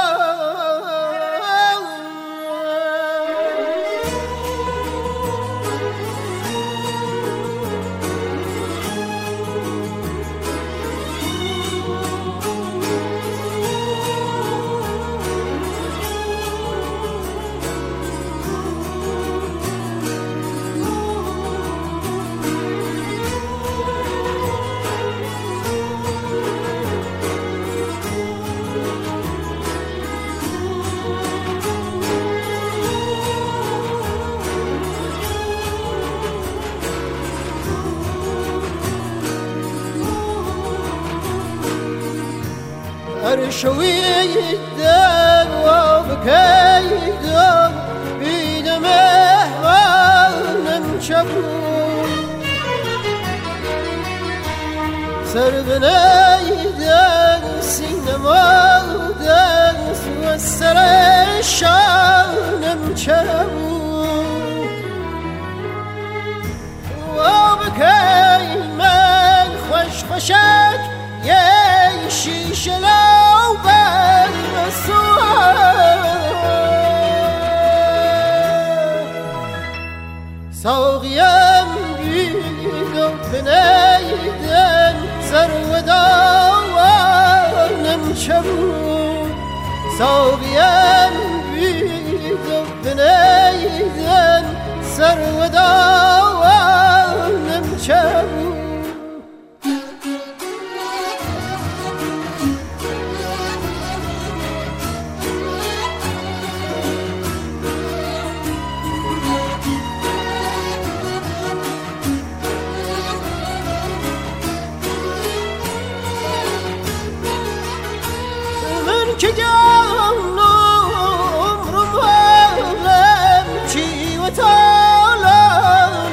شويدن وبكيدن بين مهوان شبون سربنايدن سينمادن والسر الشان مشبون وبكي من خوش خوشك يشيش لو بين السواد ساقيم بيدم بنيدن سرودان مشبون ساقيم بيدم بنيدن سرودان مشبون که جان عمرم ولم چی و تالان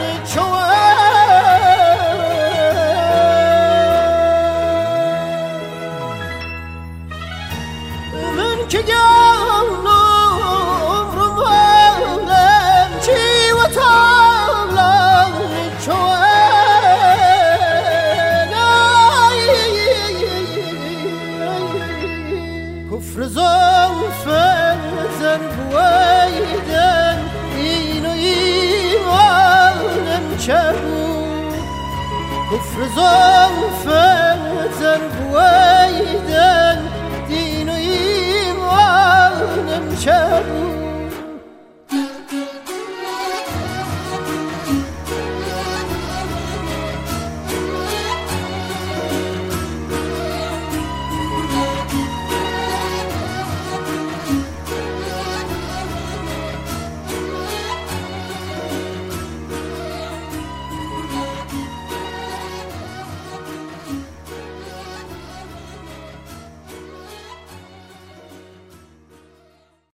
من که جان عمرم ولم چی و تالان كفر زنفن زربويدن إنو إيمانم شبو كفر زنفن زربويدن